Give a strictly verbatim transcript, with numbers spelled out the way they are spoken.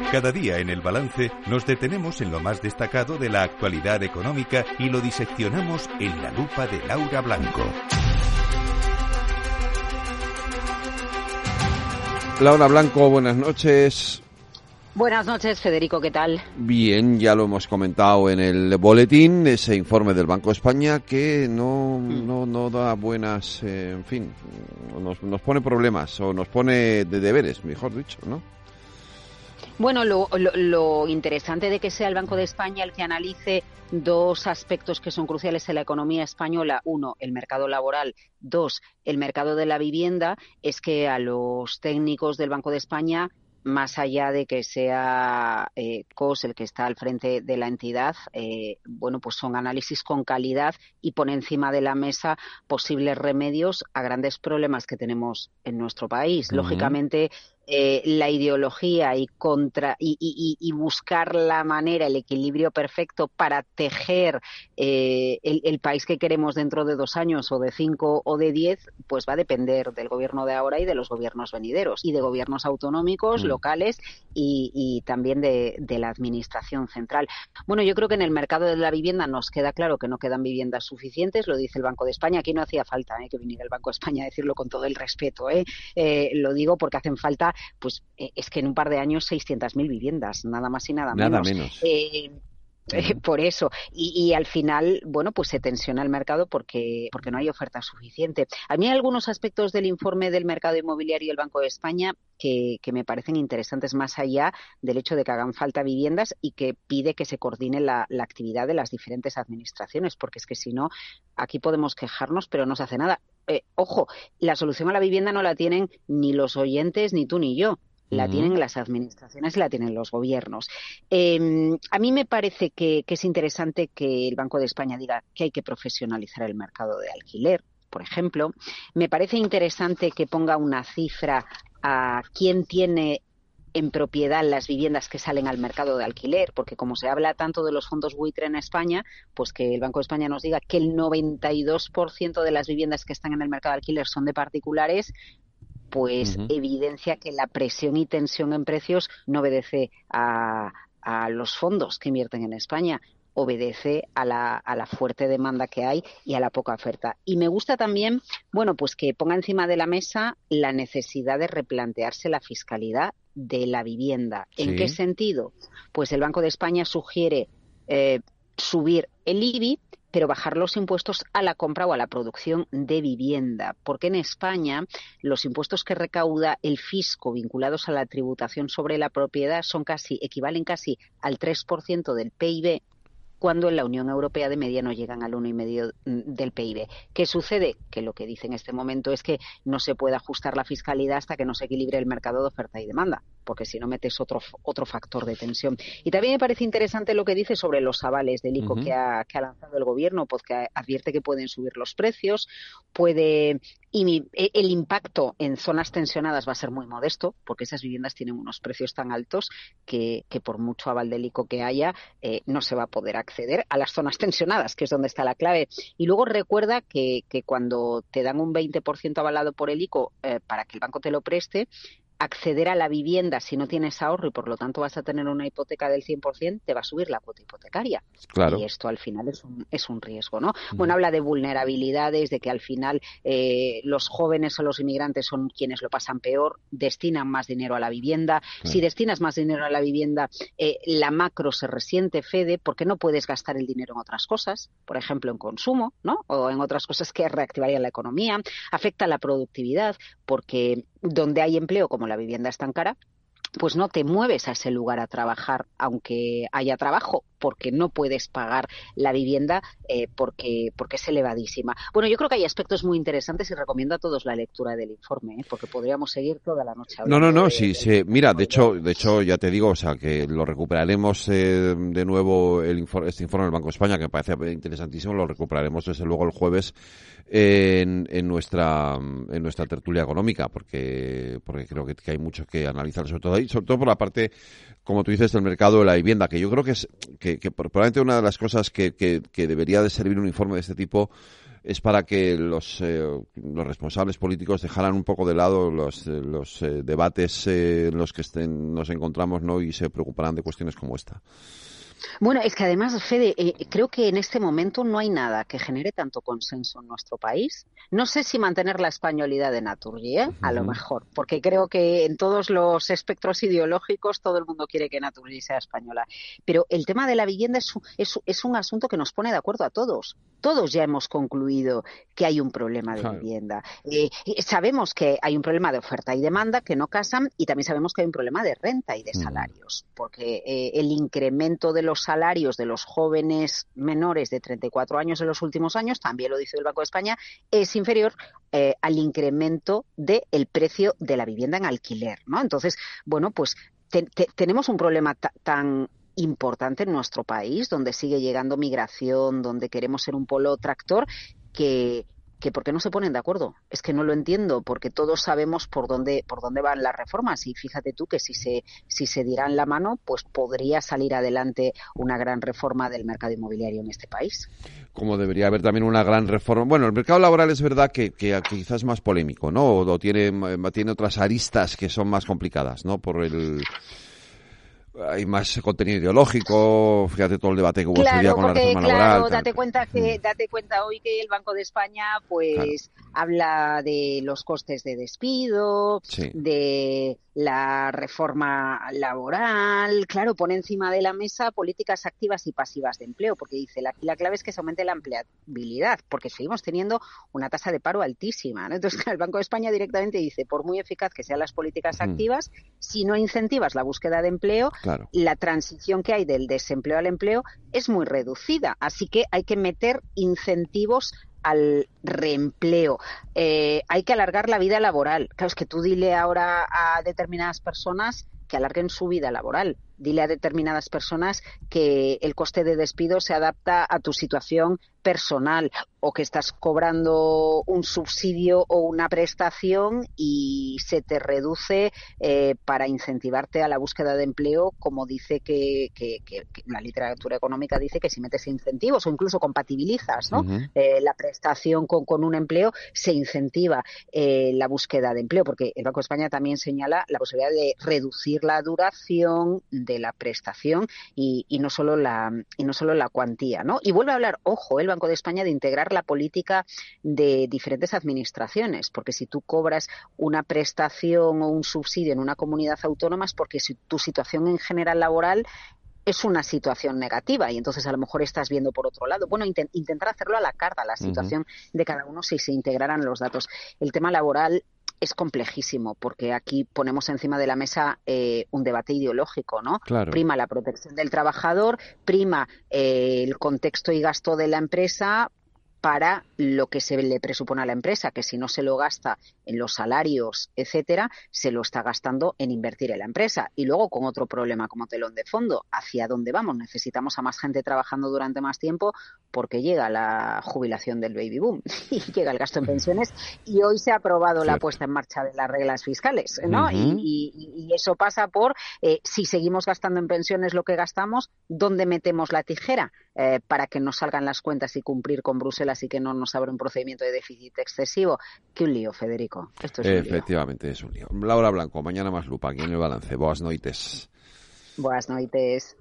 Cada día en El Balance nos detenemos en lo más destacado de la actualidad económica y lo diseccionamos en la lupa de Laura Blanco. Laura Blanco, buenas noches. Buenas noches, Federico, ¿qué tal? Bien, ya lo hemos comentado en el boletín, ese informe del Banco de España que no no, no da buenas, eh, en fin, nos, nos pone problemas o nos pone de deberes, mejor dicho, ¿no? Bueno, lo, lo, lo interesante de que sea el Banco de España el que analice dos aspectos que son cruciales en la economía española. Uno, el mercado laboral. Dos, el mercado de la vivienda. Es que a los técnicos del Banco de España, más allá de que sea eh, C O S el que está al frente de la entidad, eh, bueno, pues son análisis con calidad y pone encima de la mesa posibles remedios a grandes problemas que tenemos en nuestro país. Uh-huh. Lógicamente, eh, la ideología y contra y, y, y buscar la manera, el equilibrio perfecto para tejer eh, el, el país que queremos dentro de dos años o de cinco o de diez, pues va a depender del gobierno de ahora y de los gobiernos venideros y de gobiernos autonómicos, uh-huh. locales y, y también de, de la administración central. Bueno, yo creo que en el mercado de la vivienda nos queda claro que no quedan viviendas suficientes, lo dice el Banco de España. Aquí no hacía falta eh, que viniera el Banco de España a decirlo con todo el respeto. Eh. Eh, lo digo porque hacen falta, pues eh, es que en un par de años seiscientas mil viviendas, nada más y nada, nada menos. menos. Eh, Eh, por eso, y, y al final, bueno, pues se tensiona el mercado porque, porque no hay oferta suficiente. A mí hay algunos aspectos del informe del mercado inmobiliario y el Banco de España que, que me parecen interesantes, más allá del hecho de que hagan falta viviendas y que pide que se coordine la, la actividad de las diferentes administraciones, porque es que si no, aquí podemos quejarnos, pero no se hace nada. Eh, ojo, la solución a la vivienda no la tienen ni los oyentes, ni tú ni yo. La uh-huh. tienen las administraciones y la tienen los gobiernos. Eh, a mí me parece que, que es interesante que el Banco de España diga que hay que profesionalizar el mercado de alquiler, por ejemplo. Me parece interesante que ponga una cifra a quién tiene en propiedad las viviendas que salen al mercado de alquiler, porque como se habla tanto de los fondos buitre en España, pues que el Banco de España nos diga que el noventa y dos por ciento de las viviendas que están en el mercado de alquiler son de particulares, pues uh-huh. evidencia que la presión y tensión en precios no obedece a, a los fondos que invierten en España, obedece a la, a la fuerte demanda que hay y a la poca oferta. Y me gusta también, bueno, pues que ponga encima de la mesa la necesidad de replantearse la fiscalidad de la vivienda. ¿En sí. qué sentido? Pues el Banco de España sugiere eh, subir el I B I, pero bajar los impuestos a la compra o a la producción de vivienda, porque en España los impuestos que recauda el fisco vinculados a la tributación sobre la propiedad son casi, equivalen casi al tres por ciento del P I B, cuando en la Unión Europea de media no llegan al uno coma cinco por ciento del P I B. ¿Qué sucede? Que lo que dice en este momento es que no se puede ajustar la fiscalidad hasta que no se equilibre el mercado de oferta y demanda, porque si no metes otro otro factor de tensión. Y también me parece interesante lo que dice sobre los avales del I C O uh-huh. que, ha, que ha lanzado el gobierno, porque advierte que pueden subir los precios, puede y el impacto en zonas tensionadas va a ser muy modesto, porque esas viviendas tienen unos precios tan altos que, que por mucho aval del I C O que haya, eh, no se va a poder acceder a las zonas tensionadas, que es donde está la clave. Y luego recuerda que, que cuando te dan un veinte por ciento avalado por el I C O eh, para que el banco te lo preste, acceder a la vivienda si no tienes ahorro y por lo tanto vas a tener una hipoteca del cien por ciento, te va a subir la cuota hipotecaria. Claro. Y esto al final es un, es un riesgo, ¿no? Mm. Bueno, habla de vulnerabilidades, de que al final eh, los jóvenes o los inmigrantes son quienes lo pasan peor, destinan más dinero a la vivienda. Claro. Si destinas más dinero a la vivienda, eh, la macro se resiente, Fede, porque no puedes gastar el dinero en otras cosas, por ejemplo en consumo, ¿no? O en otras cosas que reactivarían la economía. Afecta la productividad porque donde hay empleo, como la vivienda es tan cara, pues no te mueves a ese lugar a trabajar, aunque haya trabajo, porque no puedes pagar la vivienda eh, porque porque es elevadísima. Bueno, yo creo que hay aspectos muy interesantes y recomiendo a todos la lectura del informe, ¿eh? Porque podríamos seguir toda la noche hablando. No, no, no, de, sí, de, sí. Mira, de hecho, de hecho ya te digo, o sea, que lo recuperaremos eh, de nuevo el informe, este informe del Banco de España, que me parece interesantísimo, lo recuperaremos desde luego el jueves en, en nuestra en nuestra tertulia económica, porque porque creo que, que hay mucho que analizar, sobre todo ahí, sobre todo por la parte, como tú dices, del mercado de la vivienda, que yo creo que es que, que probablemente una de las cosas que, que, que debería de servir un informe de este tipo es para que los, eh, los responsables políticos dejaran un poco de lado los, los eh, debates eh, en los que estén, nos encontramos, ¿no? Y se preocuparan de cuestiones como esta. Bueno, es que además, Fede, eh, creo que en este momento no hay nada que genere tanto consenso en nuestro país. No sé si mantener la españolidad de Naturgy, ¿eh? A lo mejor, porque creo que en todos los espectros ideológicos todo el mundo quiere que Naturgy sea española. Pero el tema de la vivienda es, es, es un asunto que nos pone de acuerdo a todos. Todos ya hemos concluido que hay un problema de claro. vivienda. Eh, sabemos que hay un problema de oferta y demanda que no casan, y también sabemos que hay un problema de renta y de salarios, porque eh, el incremento de los salarios de los jóvenes menores de treinta y cuatro años en los últimos años, también lo dice el Banco de España, es inferior eh, al incremento del precio de la vivienda en alquiler, ¿no? Entonces, bueno, pues te, te, tenemos un problema t- tan importante en nuestro país, donde sigue llegando migración, donde queremos ser un polo tractor, que... que ¿por qué no se ponen de acuerdo? Es que no lo entiendo, porque todos sabemos por dónde por dónde van las reformas, y fíjate tú que si se si se dieran la mano, pues podría salir adelante una gran reforma del mercado inmobiliario en este país. Como debería haber también una gran reforma. Bueno, el mercado laboral es verdad que, que quizás es más polémico, ¿no? O, o tiene tiene otras aristas que son más complicadas, ¿no? Por el... hay más contenido ideológico, fíjate todo el debate que hubo claro, ese día con porque, la reforma claro, laboral. Claro, date cuenta que, date cuenta hoy que el Banco de España, pues, claro. habla de los costes de despido, sí. de la reforma laboral, claro, pone encima de la mesa políticas activas y pasivas de empleo, porque dice, la, la clave es que se aumente la empleabilidad, porque seguimos teniendo una tasa de paro altísima, ¿no? Entonces, el Banco de España directamente dice, por muy eficaz que sean las políticas mm. activas, si no incentivas la búsqueda de empleo, claro. la transición que hay del desempleo al empleo es muy reducida, así que hay que meter incentivos al reempleo. Eh, hay que alargar la vida laboral. Claro, es que tú dile ahora a determinadas personas que alarguen su vida laboral. Dile a determinadas personas que el coste de despido se adapta a tu situación personal, o que estás cobrando un subsidio o una prestación y se te reduce eh, para incentivarte a la búsqueda de empleo, como dice que, que, que, que la literatura económica dice que si metes incentivos o incluso compatibilizas, ¿no? Uh-huh. eh, la prestación con, con un empleo, se incentiva eh, la búsqueda de empleo, porque el Banco de España también señala la posibilidad de reducir la duración de la prestación y, y no solo la y no solo la cuantía, ¿no? Y vuelve a hablar, ojo, el Banco de España, de integrar la política de diferentes administraciones, porque si tú cobras una prestación o un subsidio en una comunidad autónoma es porque si tu situación en general laboral es una situación negativa y entonces a lo mejor estás viendo por otro lado. Bueno, intent- intentar hacerlo a la carta, la situación uh-huh. de cada uno, si se integraran los datos. El tema laboral es complejísimo, porque aquí ponemos encima de la mesa eh, un debate ideológico, ¿no? Claro. Prima la protección del trabajador, prima eh, el contexto y gasto de la empresa para lo que se le presupone a la empresa, que si no se lo gasta en los salarios, etcétera, se lo está gastando en invertir en la empresa. Y luego con otro problema como telón de fondo, ¿hacia dónde vamos? Necesitamos a más gente trabajando durante más tiempo porque llega la jubilación del baby boom y llega el gasto en pensiones, y hoy se ha aprobado Cierto. la puesta en marcha de las reglas fiscales, ¿no? Uh-huh. Y, y, y eso pasa por, eh, si seguimos gastando en pensiones lo que gastamos, ¿dónde metemos la tijera? Eh, para que nos salgan las cuentas y cumplir con Bruselas y que no nos abra un procedimiento de déficit excesivo. Qué un lío, Federico. Esto es Efectivamente, un lío. es un lío. Laura Blanco, mañana más lupa aquí en El Balance. Boas noites. Boas noites.